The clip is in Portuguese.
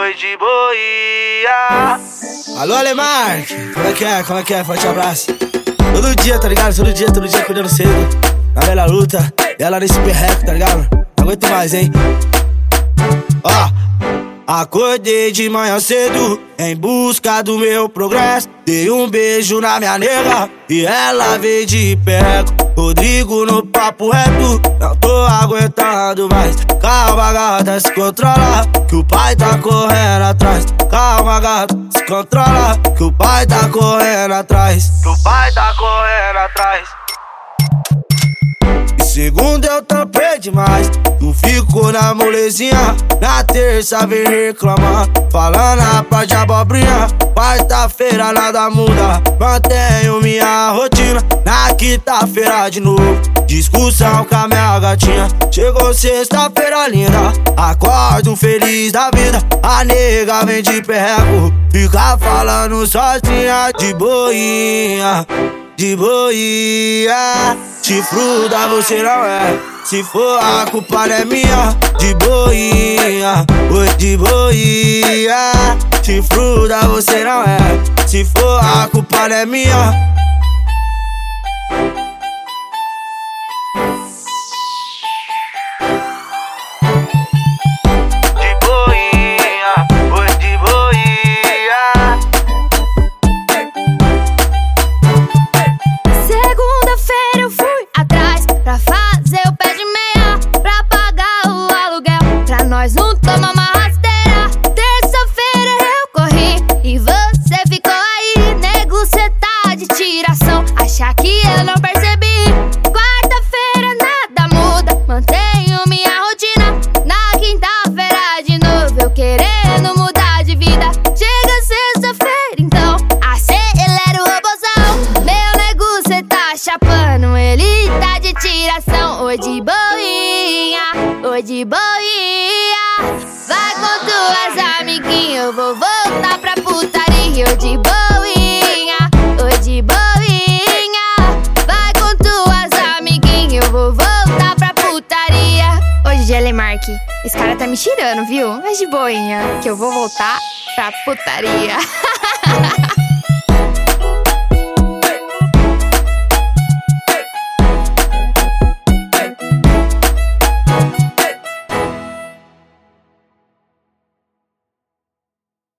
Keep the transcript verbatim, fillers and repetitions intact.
oi de boia. Alô, Alemar, como é que é, como é que é, forte abraço. Todo dia, tá ligado, todo dia, todo dia acordando cedo, na velha luta, e ela nesse perreco, tá ligado, não aguento mais, hein. Ó, acordei de manhã cedo, em busca do meu progresso. Dei um beijo na minha nega, e ela veio de perreco. Rodrigo no papo reto, não tô aguentando mais. Calma, gata, se controla, que o pai tá correndo atrás. Calma, gata, se controla, que o pai tá correndo atrás. Que o pai tá correndo atrás. E segunda eu tampei demais, tu ficou na molezinha. Na terça vem reclamar, falando a paz de abobrinha. Quarta-feira nada muda, mantenho minha rotina. Na quinta-feira de novo, discussão com a minha gatinha. Chegou sexta-feira linda, acordo feliz da vida. A nega vem de perreco, fica falando sozinha. De boinha, de boinha, chifruda você não é, se for a culpa não é minha. De boinha, oi de boinha, chifruda você não é, se for a culpa não é minha. Nós não toma uma rasteira. Terça-feira eu corri e você ficou aí. Nego, cê tá de tiração, acha que eu não percebi. Quarta-feira nada muda, mantenho minha rotina. Na quinta-feira de novo eu querendo mudar de vida. Chega sexta-feira então, acelera o robozão. Meu nego, cê tá chapando, ele tá de tiração. Oi de boinha, oi de boinha. Vai com tuas amiguinhas, eu vou voltar pra putaria. Oi de boinha, oi de boinha. Vai com tuas amiguinhas, eu vou voltar pra putaria. Ô, G L Mark, esse cara tá me tirando, viu? Mas de boinha, que eu vou voltar pra putaria.